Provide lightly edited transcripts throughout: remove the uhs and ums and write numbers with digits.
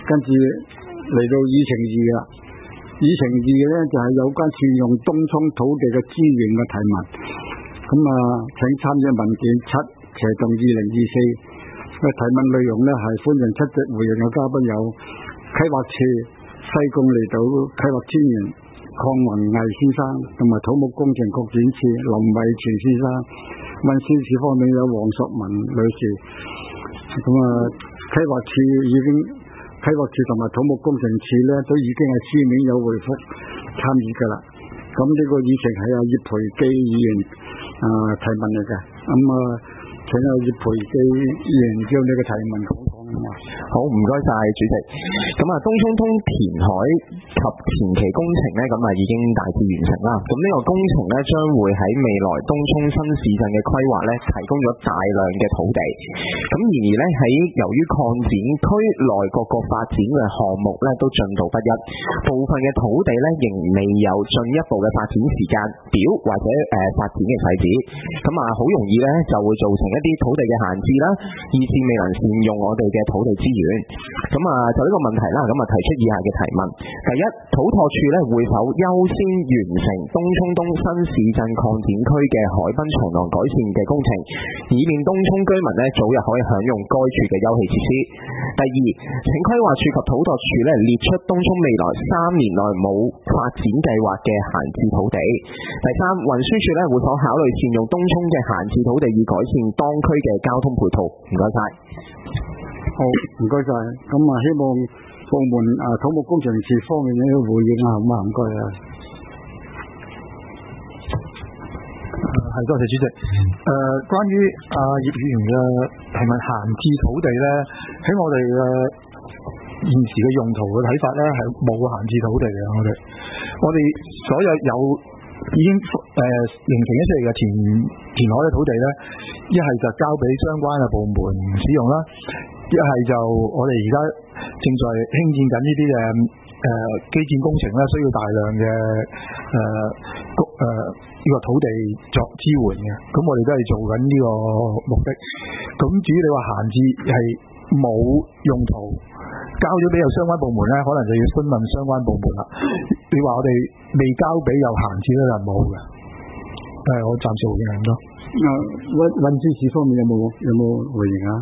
跟住嚟到議程2啦。議程2咧就係有關善用東涌土地嘅資源嘅提問。咁啊，請參與文件7/2024嘅提問內容咧係歡迎出席回應嘅嘉賓有規劃處西貢離島規劃專員鄺宏毅先生，同埋土木工程拓展處林偉全先生。運輸署方面有黃淑文女士。咁啊，規劃處同埋土木工程處咧都已經係書面有回覆參與㗎啦。咁呢個議程係阿葉培基議員提問嚟嘅。咁啊，請阿葉培基議員將呢個提問講講啊。 好，唔該晒主席。咁啊，東涌通填海及前期工程呢，咁啊已經大致完成啦。咁呢個工程呢，將會喺未來東涌新市鎮嘅規劃呢，提供咗大量嘅土地。咁然而呢，由於擴展區內各個發展嘅項目呢，都進度不一，部分嘅土地呢，仍未有進一步嘅發展時間表或者發展嘅細節。咁啊，好容易呢，就會造成一啲土地嘅閒置啦，以致未能善用我哋嘅土地資源。咁啊，就呢個問題啦，咁啊提出以下嘅提問。第一，土拓署咧會否優先完成東涌東新市鎮擴展區嘅海濱長廊改善嘅工程，以免東涌居民咧早日可以享用該處嘅休憩設施。第二，請規劃署及土拓署咧列出東涌未來3年內冇發展計劃嘅閒置土地。第三，運輸署咧會否考慮善用東涌嘅閒置土地以改善當區嘅交通配套？唔該晒。 好，唔該晒。咁啊，希望部門土木工程處方面咧回應下，好嘛？唔該啊。 係，多謝主席。關於葉議員嘅提問閒置土地咧，喺我哋嘅現時嘅用途嘅睇法咧，係冇閒置土地嘅。我哋所有已經形成一出嚟嘅填海嘅土地咧，一係就交俾相關嘅部門使用啦，一係就我哋而家正在興建緊呢啲嘅基建工程咧，需要大量嘅呢個土地作支援嘅，咁我哋都係做緊呢個目的。咁至於你話閒置係冇用途，交咗俾有相關部門咧，可能就要詢問相關部門啦。你話我哋未交俾有閒置咧，就冇嘅。我暫時回應咁多。 運輸署方面有冇回應啊？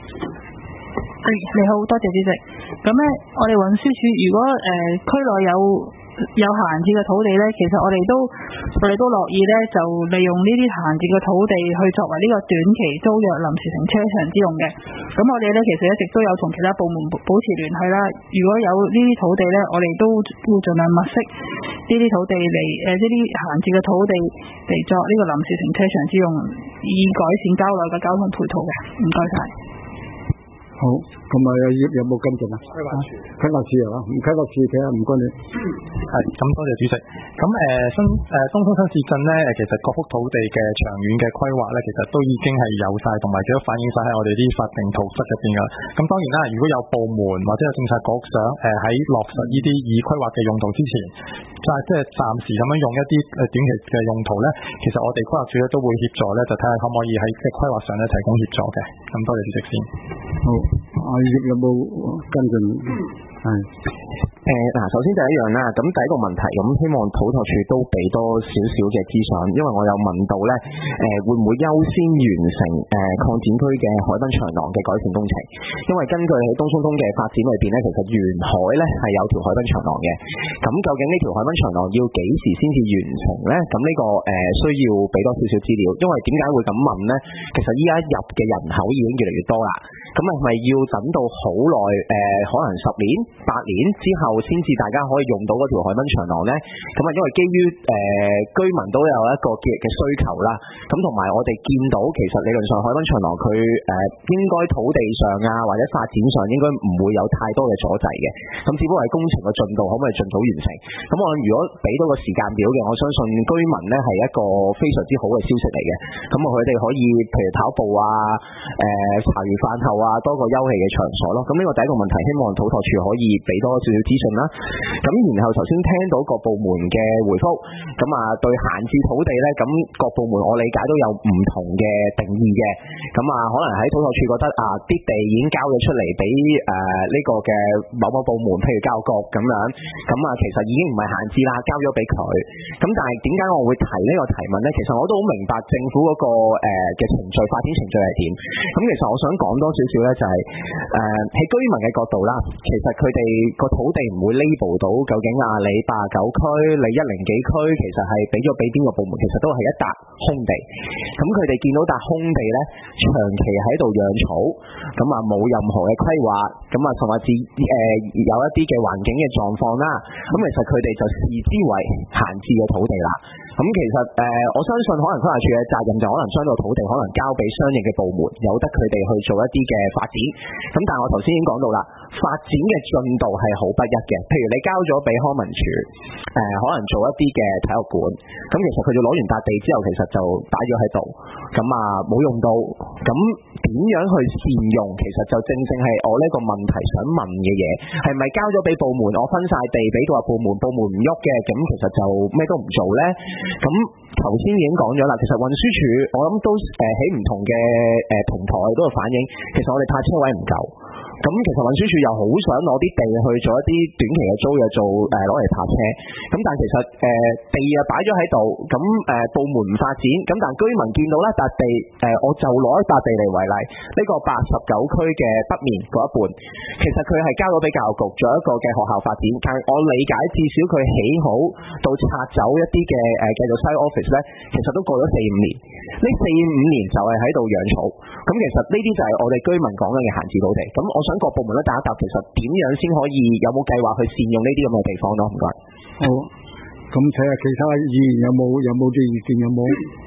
你好，多謝主席。咁咧，我哋運輸署如果區內有閒置嘅土地咧，其實我哋都樂意咧，就利用呢啲閒置嘅土地去作為呢個短期租約臨時停車場之用嘅。咁我哋咧其實一直都有同其他部門保持聯繫啦。如果有呢啲土地咧，我哋都會盡量物色呢啲土地嚟呢啲閒置嘅土地嚟作呢個臨時停車場之用，以改善郊內嘅交通配套嘅。唔該晒。 好，咁啊有冇跟進啊？規劃處係嘛？規劃處睇下，唔該你。 係，咁多謝主席。咁東涌新市鎮咧，其實各幅土地嘅長遠嘅規劃咧，其實都已經係有晒，同埋亦都反映晒喺我哋啲法定圖則入邊噶。咁當然啦，如果有部門或者有政策局想喺落實呢啲已規劃嘅用途之前，即係暫時咁樣用一啲短期嘅用途咧，其實我哋規劃處咧都會協助咧，就睇下可唔可以喺嘅規劃上咧提供協助嘅。咁多謝主席先。 好，阿葉有冇跟進？ 首先第一樣啦，咁第一個問題，咁希望土拓署都俾多少少嘅資訊，因為我有問到咧，會唔會優先完成擴展區嘅海濱長廊嘅改善工程？因為根據喺東涌通嘅發展裏邊咧，其實沿海咧係有條海濱長廊嘅，咁究竟呢條海濱長廊要幾時先至完成咧？咁呢個需要俾多少少資料，因為點解會咁問咧？其實依家入嘅人口已經越嚟越多啦，咁係咪要等到好耐？可能10年、8年之後先至大家可以用到嗰條海濱長廊呢？咁啊，因為基於居民都有一個嘅需求啦，咁同埋我哋見到其實理論上海濱長廊佢應該土地上啊或者發展上應該唔會有太多嘅阻滯嘅，咁只不過係工程嘅進度可唔可以盡早完成？咁我諗如果俾到個時間表嘅，我相信居民呢係一個非常之好嘅消息嚟嘅，咁佢哋可以譬如跑步啊、茶餘飯後啊多個休憩嘅場所咯。咁呢個第一個問題，希望土拓署可以俾多少少資訊啦。咁然後頭先聽到各部門嘅回覆，咁啊對閒置土地咧，咁各部門我理解都有唔同嘅定義嘅。咁啊可能喺土拓署覺得啲地已經交咗出嚟俾呢個嘅某某部門，譬如教育局咁樣，咁啊其實已經唔係閒置啦，交咗俾佢。咁但係點解我會提呢個提問咧？其實我都好明白政府嗰個嘅程序發展程序係點。咁其實我想講多少少咧，就係喺居民嘅角度啦，其實佢哋個土地唔會 label 到究竟你89區、你102區，其實係俾咗俾邊個部門，其實都係一笪空地。咁佢哋見到笪空地咧，長期喺度養草，咁啊冇任何嘅規劃，咁啊甚至有一啲嘅環境嘅狀況啦。咁其實佢哋就視之為閒置嘅土地啦。咁其實我相信可能規劃署嘅責任就可能將個土地可能交俾相應嘅部門，由得佢哋去做一啲嘅發展。咁但係我頭先已經講到啦，發展嘅進度係好不一嘅。譬如你交咗俾康文署，可能做一啲嘅體育館，咁其實佢就攞完笪地之後，其實就擺咗喺度，咁冇用到。咁點樣去善用？其實就正正係我呢個問題想問嘅嘢，係咪交咗俾部門，我分晒地俾個部門唔喐嘅，咁其實就咩都唔做呢？咁頭先已經講咗啦，其實運輸署我諗都喺唔同嘅平台都有反映，其實我哋泊車位唔夠。咁其實運輸署又好想攞啲地去做一啲短期嘅租約，做攞嚟泊車。咁但係其實地擺咗喺度，咁部門唔發展，咁但係居民見到咧笪地，我就攞一笪地嚟為例，呢個89區嘅北面嗰一半，其實佢係交咗俾教育局做一個嘅學校發展，但係我理解至少佢起好到拆走一啲嘅繼續 site office 咧，其實都過咗4-5年。呢4-5年就係喺度養草。咁其實呢啲就係我哋居民講緊嘅閒置土地。咁我想各部門都答一答，其實點樣先可以有冇計劃去善用呢啲咁嘅地方咯？唔該。 好，咁睇下其他議員有冇啲意見？有冇？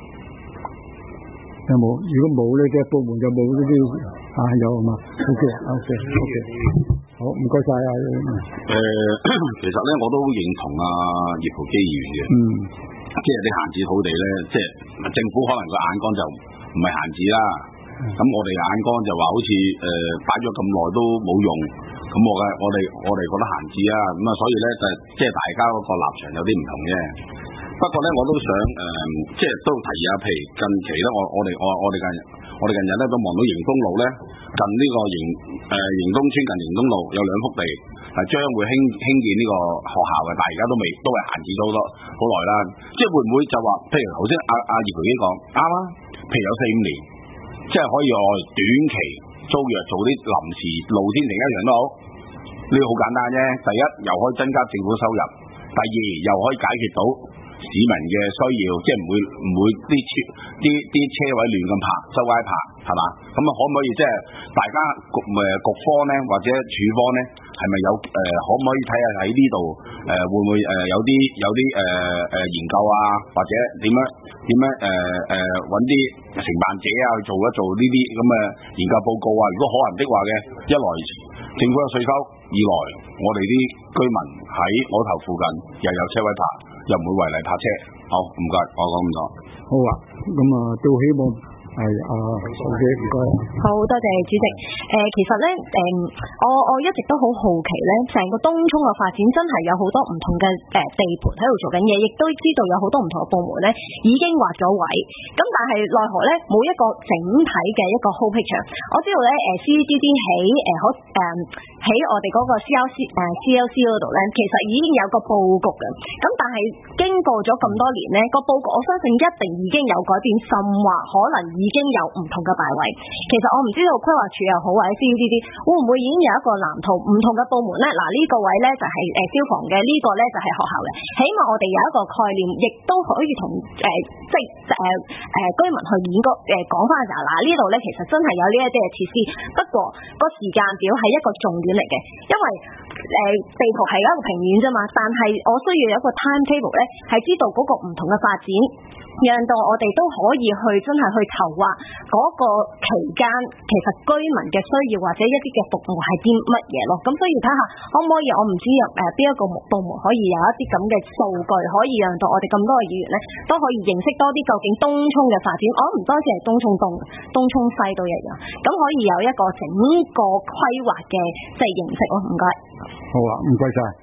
如果冇呢啲部門就冇呢啲有係嘛 ？OK，好，唔該晒啊。 其實咧我都認同葉浩基議員嘅。即係啲閒置土地咧，即係政府可能個眼光就唔係閒置啦。咁我哋眼光就話好似擺咗咁耐都冇用，咁我哋覺得閒置啊，咁所以咧就即係大家嗰個立場有啲唔同啫。不過咧我都想即係都提下，譬如近期咧我哋近日咧都望到迎東路咧近呢個迎東村近迎東路有2幅地係將會興建呢個學校嘅，但係而家都係閒置咗好耐啦。即係會唔會就話，譬如頭先阿葉培基講啱啊，譬如有4-5年。即係可以短期租約做啲臨時露天停一樣都好，呢個好簡單啫。第一又可以增加政府收入，第二又可以解決到市民嘅需要，即係唔會啲車位亂咁泊，周街泊係嘛？咁可唔可以即係大家局方咧或者署方咧係咪有可唔可以睇下喺呢度會唔會有啲研究啊，或者點樣揾啲承辦者啊去做一做呢啲咁嘅研究報告啊？如果可能的話嘅，一來政府有稅收，二來我哋啲居民喺我頭附近又有車位泊，又唔會違例泊車。好，唔該，我講咁多。 好啊，咁都希望係OK，唔該。 好多謝主席。其實咧，我一直都好好奇咧，成個東涌嘅發展真係有好多唔同嘅地盤喺度做緊嘢，亦都知道有好多唔同嘅部門咧已經劃咗位。咁但係奈何咧冇一個整體嘅一個 whole picture。我知道咧，CDD 喺我哋嗰個 CLC 嗰度咧，其實已經有個佈局嘅。咁但係經過咗咁多年咧，個佈局我相信一定已經有改變，甚或可能已經有唔同嘅擺位。其實我唔知道規劃署又好或者 CDD 會唔會已經有一個藍圖，唔同嘅部門咧，嗱呢個位咧就係消防嘅，呢個咧就係學校嘅。起碼我哋有一個概念，亦都可以同居民去講翻嘅時候，嗱呢度咧其實真係有呢一啲嘅設施。不過個時間表係一個重點嚟嘅，因為地圖係一個平面啫嘛，但係我需要有一個 timetable 咧，係知道嗰個唔同嘅發展，讓到我哋都可以去真係去籌劃嗰個期間，其實居民嘅需要或者一啲嘅服務係啲乜嘢咯。咁所以睇下可唔可以，我唔知邊一個部門可以有一啲咁嘅數據，可以讓到我哋咁多嘅議員咧都可以認識多啲究竟東涌嘅發展。我唔單止係東涌東、東涌西都一樣，咁可以有一個整個規劃嘅認識咯。唔該。 好啊，唔該晒。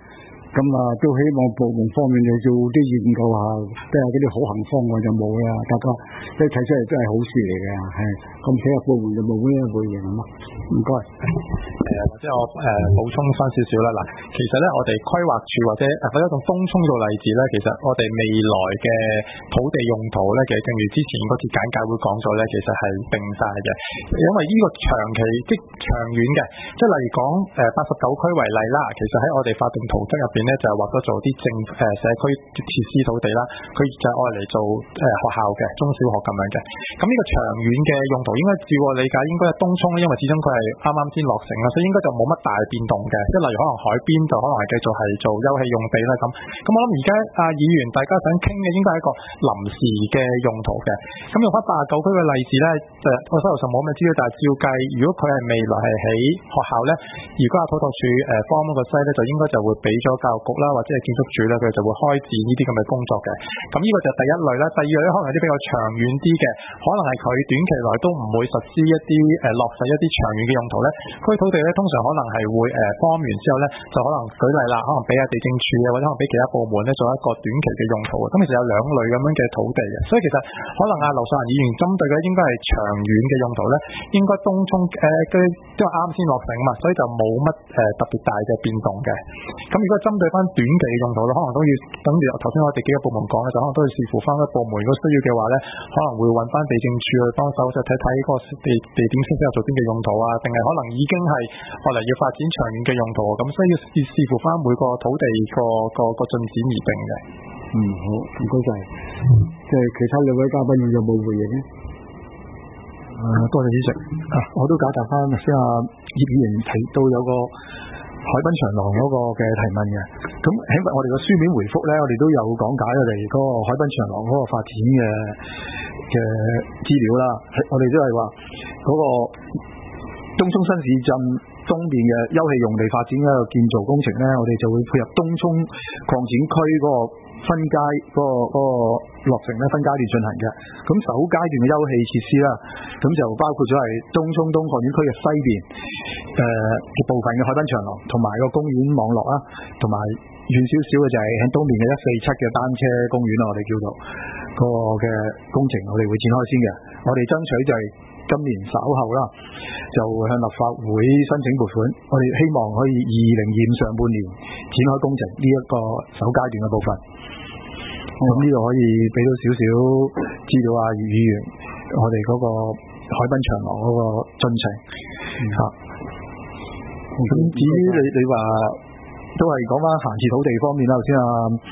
咁都希望部門方面你做啲研究下，即係嗰啲可行方案就冇啦，大家即係睇出嚟都係好事嚟嘅，係咁睇下部門就冇咩回應啊，唔該。 或者我補充翻少少啦，嗱，其實咧我哋規劃處或者用東涌做例子咧，其實我哋未來嘅土地用途咧，其實正如之前嗰次簡介會講咗咧，其實係定晒嘅，因為呢個長期即長遠嘅，即係例如講89區為例啦，其實喺我哋法定圖則入邊咧就係劃咗做啲社區設施土地啦，佢就係愛嚟做學校嘅中小學咁樣嘅，咁呢個長遠嘅用途應該照我理解應該係東涌，因為始終佢係啱啱先落成啦，所以應該就冇乜大變動嘅，即係例如可能海邊就可能係繼續係做休憩用地啦咁。咁我諗而家議員大家想傾嘅應該係一個臨時嘅用途嘅。咁用翻89區嘅例子咧，我手頭上冇咩資料，但係照計，如果佢係未來係喺學校咧，如果土拓署方嗰個西咧，就應該就會俾咗教育局啦，或者係建築署咧，佢就會開展呢啲咁嘅工作嘅。咁呢個就第一類啦。第二類咧，可能係啲比較長遠啲嘅，可能係佢短期內都唔會實施一啲落實一啲長遠嘅用途咧。區土地咧，通常可能係會方完之後咧，就可能舉例啦，可能俾下地政署啊，或者可能俾其他部門咧做一個短期嘅用途。咁其實有兩類咁樣嘅土地嘅，所以其實可能劉秀蘭議員針對嘅應該係長遠嘅用途咧，應該東涌都係啱先落成嘛，所以就冇乜特別大嘅變動嘅。咁如果針對翻短期嘅用途咧，可能都要等於頭先我哋幾個部門講嘅，就可能都要視乎翻個部門如果需要嘅話咧，可能會揾翻地政署去幫手，就睇睇個地點適合做邊嘅用途啊，定係可能已經係後嚟要發展長遠嘅用途，咁所以要視乎翻每個土地個進展而定嘅。 好，唔該晒。即係其他兩位嘉賓有冇回應咧？ 多謝主席。我都解答翻先葉議員提到有個海濱長廊嗰個嘅提問嘅。咁喺我哋個書面回覆咧，我哋都有講解我哋嗰個海濱長廊嗰個發展嘅資料啦。我哋都係話嗰個東涌新市鎮東邊嘅休憩用地發展嘅建造工程咧，我哋就會配合東涌擴展區嗰個分階嗰個落成咧，分階段進行嘅。咁首階段嘅休憩設施啦，咁就包括咗係東涌東擴展區嘅西邊嘅部分嘅海濱長廊，同埋個公園網絡啦，同埋遠少少嘅就係喺東面嘅147嘅單車公園啦，我哋叫做嗰個嘅工程，我哋會展開先嘅。我哋爭取就係今年稍後啦，就向立法會申請撥款，我哋希望可以2025上半年展開工程呢一個首階段嘅部分。咁呢度可以俾到少少資料葉議員，我哋嗰個海濱長廊嗰個進程嚇。咁至於你話都係講翻閒置土地方面啦，頭先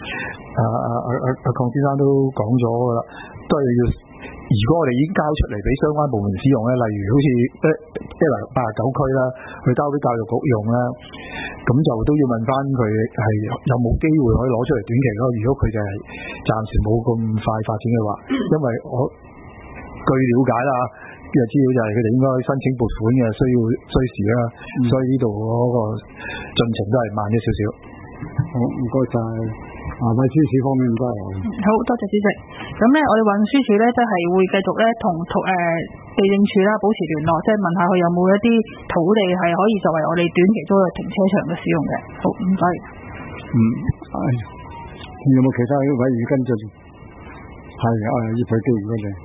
鄺先生都講咗噶啦，都係要。如果我哋已經交出嚟俾相關部門使用咧，例如好似89區啦，去交俾教育局用啦，咁就都要問翻佢係有冇機會可以攞出嚟短期咯。如果佢就係暫時冇咁快發展嘅話，因為我據了解啦嘅資料就係佢哋應該申請撥款嘅需時啦，所以呢度嗰個進程都係慢咗少少。 好，唔該晒。運輸署方面唔該。 好多謝主席。咁咧，我哋運輸署咧都係會繼續咧同地政署啦保持聯絡，即係問下佢有冇一啲土地係可以作為我哋短期租約停車場嘅使用嘅。好，唔該。 有冇其他委員跟進？係葉培基，唔該你。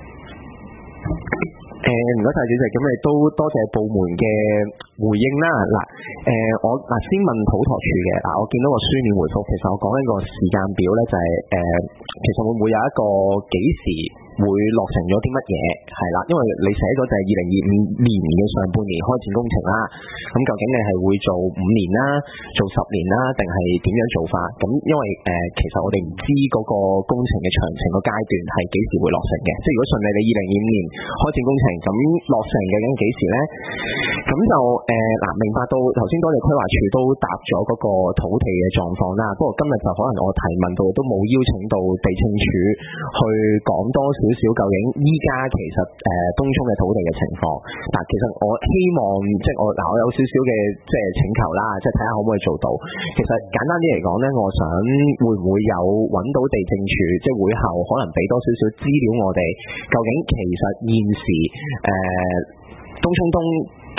唔該晒主席，咁亦都多謝部門嘅回應啦。我先問土拓署嘅，我見到個書面回覆，其實我講緊個時間表咧，就係其實會唔會有一個幾時會落成咗啲乜嘢？係啦，因為你寫咗就係2025年嘅上半年開展工程啦。咁究竟你係會做5年啦，做10年啦，定係點樣做法？咁因為其實我哋唔知嗰個工程嘅詳情個階段係幾時會落成嘅。即係如果順利你2025年開展工程，咁落成究竟幾時咧？咁就明白到頭先多謝規劃署都答咗嗰個土地嘅狀況啦。不過今日就可能我提問到都冇邀請到地政署去講多少究竟依家其實東涌嘅土地嘅情況。但其實我希望即係我有少少嘅即係請求啦，即係睇下可唔可以做到。其實簡單啲嚟講咧，我想會唔會有揾到地政署，即係會後可能俾多少少資料我哋，究竟其實現時東涌東嘅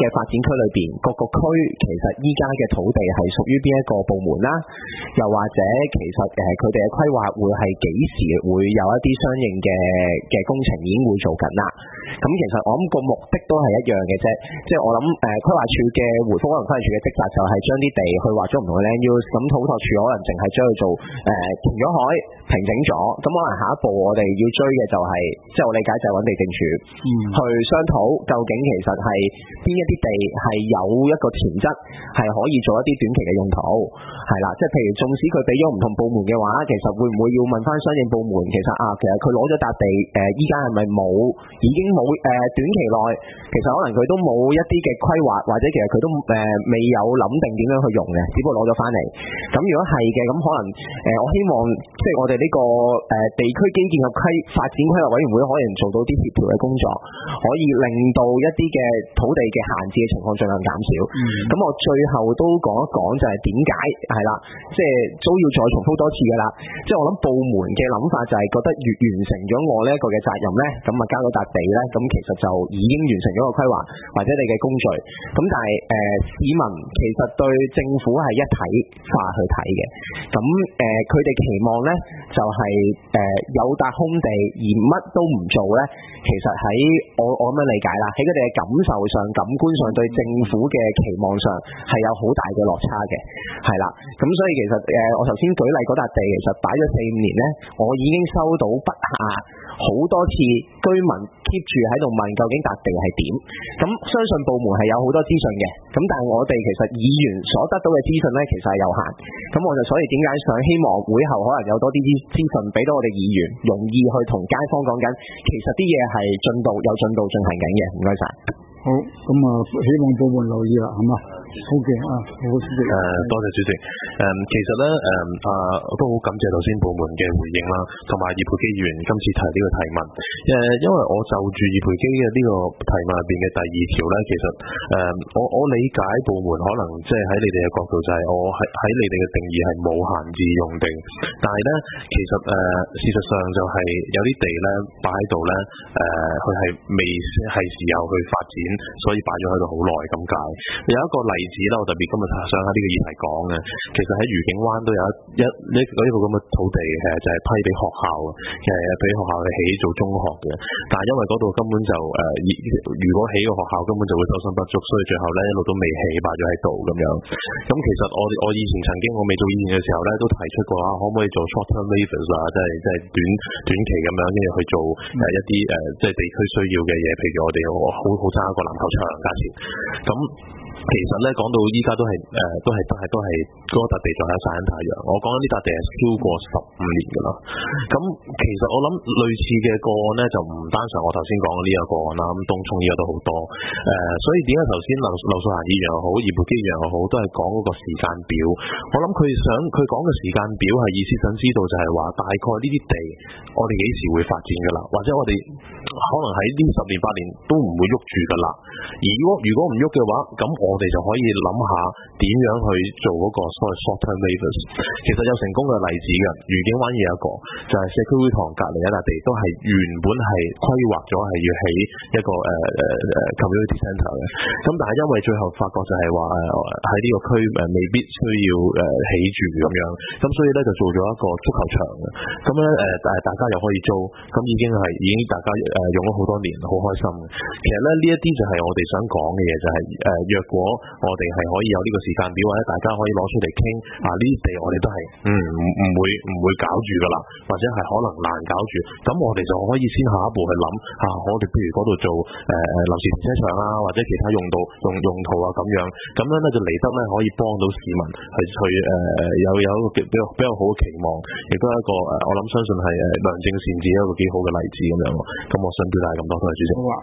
嘅發展區裏邊，各個區其實依家嘅土地係屬於邊一個部門啦？又或者其實佢哋嘅規劃會係幾時會有一啲相應嘅工程已經會做緊啦？咁其實我諗個目的都係一樣嘅啫，即係我諗規劃處嘅回覆，可能規劃處嘅職責就係將啲地去劃咗唔同嘅 land use，咁土拓處可能淨係將佢做填咗海、平整咗，咁可能下一步我哋要追嘅就係，即係我理解就係揾地政署去商討究竟其實係邊一啲地係有一個潛質係可以做一啲短期嘅用途，係啦，即係譬如縱使佢俾咗唔同部門嘅話，其實會唔會要問翻相應部門，其實佢攞咗笪地，依家係咪已經冇短期內，其實可能佢都冇一啲嘅規劃，或者其實佢都未有諗定點樣去用嘅，只不過攞咗翻嚟。咁如果係嘅，咁可能我希望即係我哋呢個地區基建及發展規劃委員會可以做到啲協調嘅工作，可以令到一啲嘅土地嘅閒置嘅情況盡量減少。咁我最後都講一講就係點解係啦，即係都要再重複多次㗎啦。即係我諗部門嘅諗法就係覺得越完成咗我呢一個嘅責任咧，咁啊交咗笪地咧，咁其實就已經完成咗個規劃或者你嘅工序。咁但係市民其實對政府係一體化去睇嘅。咁佢哋期望咧就係有笪空地而乜都唔做咧，其實喺我咁樣理解啦，喺佢哋嘅感受上、感官上對政府嘅期望上係有好大嘅落差嘅，係啦。咁所以其實我頭先舉例嗰笪地其實擺咗4-5年咧，我已經收到不下好多次居民 keep 住喺度問究竟笪地係點。咁相信部門係有好多資訊嘅，咁但係我哋其實議員所得到嘅資訊咧其實係有限。咁我就所以點解想希望會後可能有多啲資訊俾到我哋議員，容易去同街坊講緊，其實啲嘢係有進度進行緊嘅。唔該晒。 好，咁希望部門留意啦，係嘛？好嘅好主席。 多謝主席。其實咧都好感謝頭先部門嘅回應啦，同埋葉培基議員今次提呢個提問。因為我就住葉培基嘅呢個提問入邊嘅第2條咧，其實我理解部門可能即係喺你哋嘅角度就係我喺你哋嘅定義係冇閒置用地，但係咧其實事實上就係有啲地咧擺喺度咧，佢係未係時候去發展，所以擺咗喺度好耐咁解。有一個例子啦，我特別今日想喺呢個議題講嘅，其實喺愉景灣都有一個咁嘅土地嘅，就係批俾學校嘅，俾學校去起做中學嘅。但係因為嗰度根本就如果起個學校根本就會收生不足，所以最後咧一路都未起，擺咗喺度咁樣。咁其實我以前曾經我未做議員嘅時候咧，都提出過可唔可以做 short term waivers 即係短期咁樣，跟住去做一啲即係地區需要嘅嘢，譬如我哋好爭一個籃球場價錢咁。其實咧講到依家都係嗰笪地仲喺曬緊太陽。我講緊呢笪地係超過15年㗎啦。咁其實我諗類似嘅個案咧，就唔單純我頭先講嘅呢個個案啦。咁東涌依家都好多。所以點解頭先劉素嫻議員又好，葉培基議員又好，都係講嗰個時間表。我諗佢講嘅時間表係意思想知道就係話，大概呢啲地我哋幾時會發展㗎啦？或者我哋可能喺呢10年8年都唔會喐住㗎啦。而如果唔喐嘅話，咁我哋就可以諗下點樣去做嗰個所謂 short term waivers。其實有成功嘅例子嘅，愉景灣有一個，就係社區會堂隔離一笪地，都係原本係規劃咗係要起一個community centre 嘅。咁但係因為最後發覺就係話喺呢個區未必需要起住咁樣，咁所以咧就做咗一個足球場嘅。咁咧大家又可以租，咁已經大家用咗好多年，好開心嘅。其實咧呢一啲就係我哋想講嘅嘢，就係若果我哋係可以有呢個時間表，或者大家可以攞出嚟傾呢啲地，我哋都係唔會搞住噶啦，或者係可能難搞住，咁我哋就可以先下一步去諗我哋譬如嗰度做臨時停車場或者其他用途咁樣咧就嚟得咧可以幫到市民去有一個比較好嘅期望，亦都係一個我諗相信係良政善治一個幾好嘅例子咁樣。咁我想表達咁多，多謝主席。 好啊，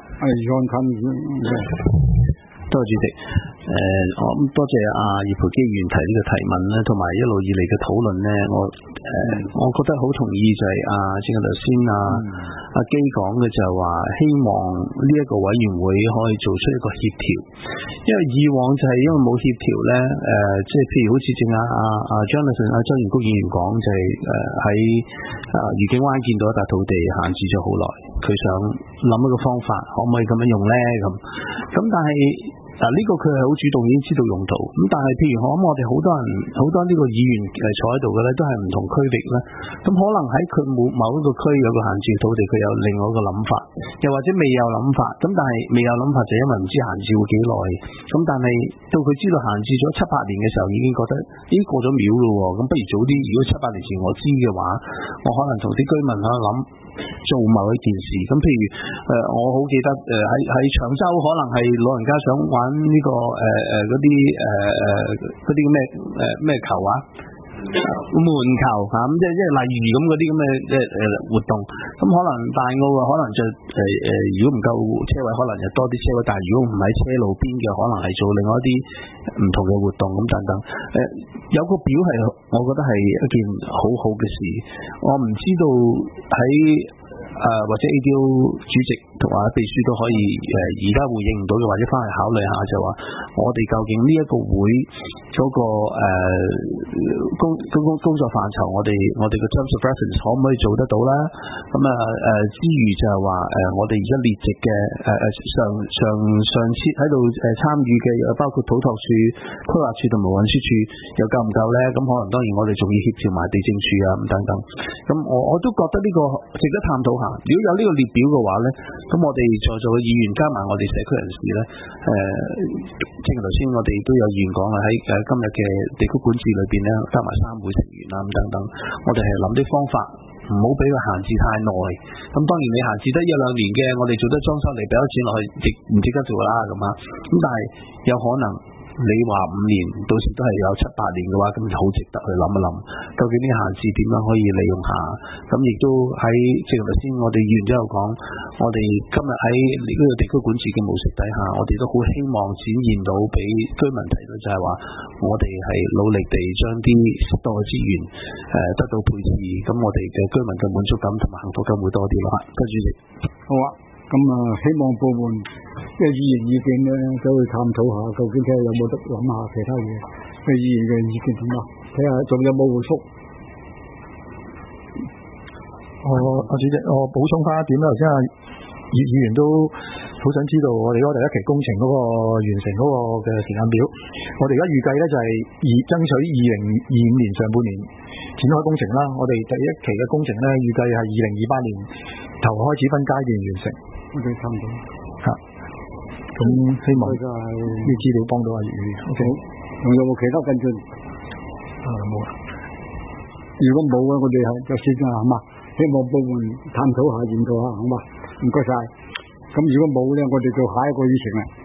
多謝主席。我多謝葉培基議員提呢個提問咧，同埋一路以嚟嘅討論咧，我覺得好同意就係正如頭先阿基講嘅就係話，希望呢一個委員會可以做出一個協調，因為以往就係因為冇協調咧，即係譬如好似正Jonathan 周元谷議員講就係喺愉景灣見到一笪土地閒置咗好耐，佢想諗一個方法，可唔可以咁樣用咧咁但係呢個佢係好主動已經知道用途，咁但係譬如我諗我哋好多呢個議員坐喺度嘅咧，都係唔同區域咧，咁可能喺佢某一個區有個閒置土地，佢有另外一個諗法，又或者未有諗法，咁但係未有諗法就因為唔知閒置會幾耐，咁但係到佢知道閒置咗7-8年嘅時候，已經覺得過咗秒咯喎，咁不如早啲，如果7-8年前我知嘅話，我可能同啲居民諗做某一件事，咁譬如我好記得喺長洲可能係老人家想玩呢個嗰啲咩球啊，門球嚇，咁即係例如咁嗰啲咁嘅活動，咁可能大澳可能就如果唔夠車位，可能就多啲車位，但係如果唔喺車路邊嘅，可能係做另外一啲唔同嘅活動咁等等。有個表係我覺得係一件好好嘅事，我唔知道喺或者 ADO 主席同埋秘書都可以而家回應唔到嘅，或者翻去考慮下，就話我哋究竟呢一個會嗰個工作範疇，我哋嘅 terms of reference 可唔可以做得到啦？咁之餘就係話我哋而家列席嘅上次喺度參與嘅，包括土拓署、規劃署同埋運輸署，又夠唔夠咧？咁可能當然我哋仲要協調埋地政署啊咁等等。咁我都覺得呢個值得探討下。如果有呢個列表嘅話咧，咁我哋在座嘅議員加埋我哋社區人士咧，正如頭先我哋都有議員講啦，喺今日嘅地區管治裏邊咧，加埋3會成員啊咁等等，我哋係諗啲方法，唔好俾佢閒置太耐。咁當然你閒置得1-2年嘅，我哋做得裝修嚟俾咗錢落去，亦唔值得做啦咁啊。咁但係有可能。你話5年，到時都係有7-8年嘅話，咁就好值得去諗一諗，究竟呢個閒置點樣可以利用下？咁亦都喺正如頭先我哋議員都有講，我哋今日喺呢個地區管治嘅模式底下，我哋都好希望展現到俾居民睇到，就係話我哋係努力地將啲適當嘅資源得到配置，咁我哋嘅居民嘅滿足感同埋幸福感會多啲咯。多謝主席。 好啊，咁希望部門嘅議員意見咧，都去探討下，究竟睇下有冇得諗下其他嘢嘅議員嘅意見點啊？睇下仲有冇回覆。 主席，我補充翻一點啦，頭先葉議員都好想知道我哋嗰第一期工程嗰個完成嗰個嘅時間表。我哋而家預計咧就係爭取2025年上半年展開工程啦。我哋第一期嘅工程咧預計係2028年頭開始分階段完成。 我哋差唔多嚇。咁希望呢啲資料幫到阿葉議員。 OK，仲有冇其他跟進？ 冇啦。 如果冇嘅，我哋係就算啦，好嘛？希望部門探討下研究下，好嘛？唔該晒。咁如果冇咧，我哋就下一個議程啦。